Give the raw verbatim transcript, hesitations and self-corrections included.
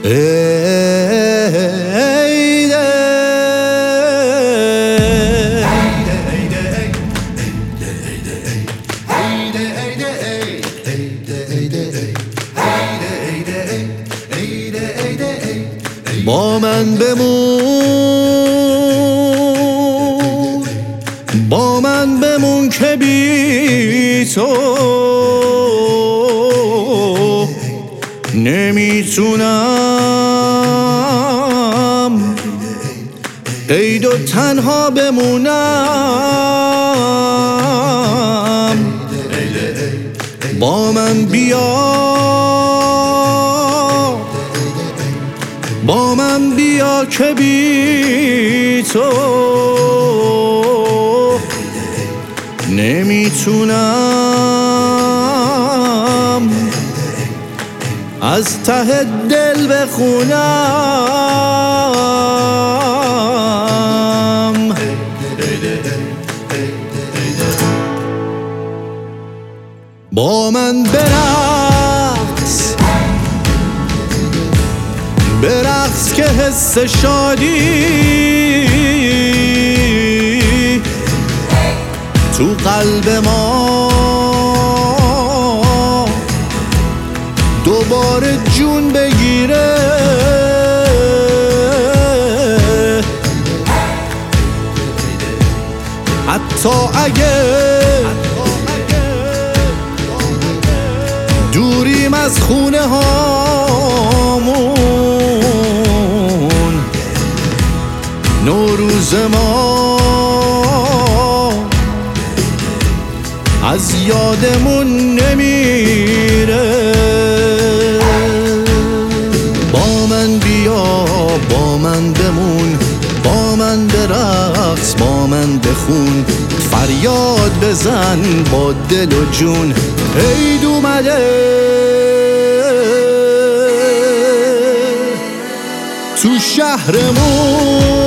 با من بمون، با من بمون که بی تو نمیتونم قید و تنها بمونم. با من بیا، با من بیا که بی تو نمیتونم از ته دل بخونم. با من برقص، برقص که حس شادی تو قلب ما دوباره جون بگیره. حتی اگه دوریم از خونه هامون، نوروز ما از یادمون نمیره. با من بیا، با من بمون، با من برقص، با من بخون، فریاد بزن با دل و جون. عید اومده تو شهرمون.